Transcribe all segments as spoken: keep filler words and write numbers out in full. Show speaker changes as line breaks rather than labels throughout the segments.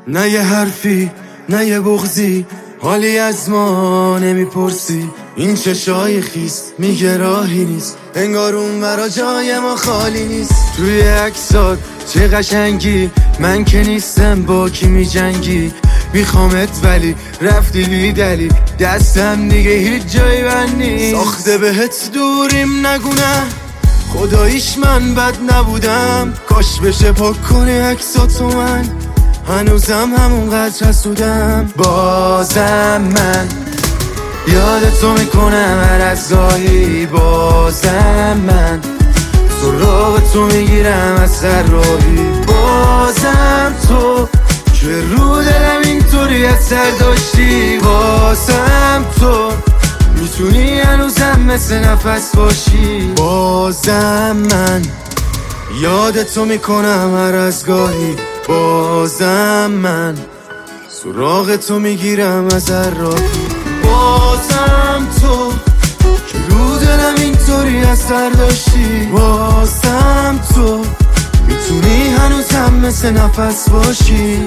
نه یه حرفی نه یه بغضی، حالی از ما نمیپرسی. این چشای خیس میگه راهی نیست، انگار اون ورا جای ما خالی نیست. توی عکسات چه قشنگی، من که نیستم با کی میجنگی. میخوامت ولی رفتی بی دلیل، دستم دیگه هیچ جایی بند نیست. ساخته بهت دوریم نگونه، خداییش من بد نبودم. کاش بشه پاک کنی عکساتو، من هنوزم همونقدر حسودم. بازم من یادتو میکنم هر از گاهی، بازم من سراغتو میگیرم از سر راهی. بازم تو که رو دلم اینطوری اثر داشتی، بازم تو میتونی هنوزم مثل نفس باشی. بازم من یادتو میکنم هر از گاهی، بازم من سراغتو میگیرم از هر راهی. بازم تو که رو دلم اینطوری اثر داشتی، بازم تو میتونی هنوزم مثل نفس باشی.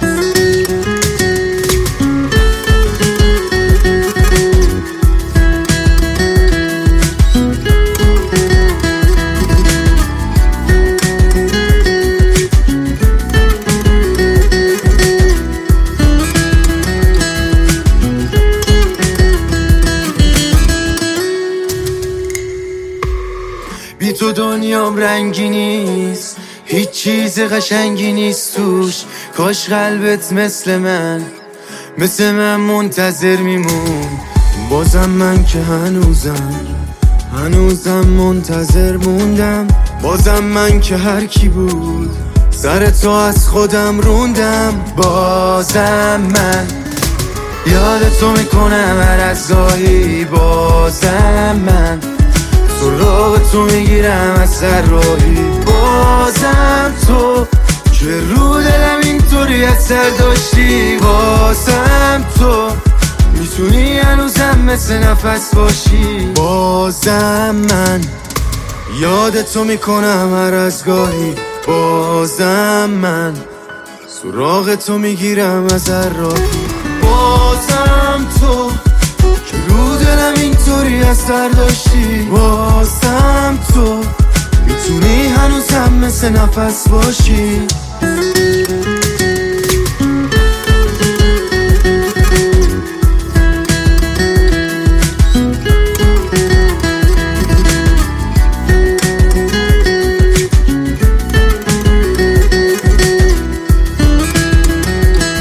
بی تو دنیام رنگی نیست، هیچ چیز قشنگی نیست توش. کاش قلبت مثل من مثل من منتظر میمون. بازم من که هنوزم هنوزم منتظر موندم. بازم من که هر کی بود سر تو از خودم روندم. بازم من یادتو میکنم هر از گاهی، بازم من سراغتو میگیرم از سر راهی. بازم تو که رو دلم اینطوری اثر داشتی، بازم تو میتونی هنوزم مثل نفس باشی. بازم من یادتو میکنم هر از گاهی، بازم من سراغتو میگیرم از هر راهی. بازم تو که رو دلم اینطوری اثر داشتی، بازم تو میتونی هنوزم مثل نفس باشی.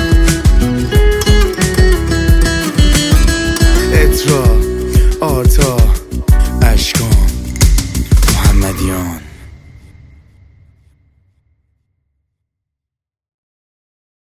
آرتا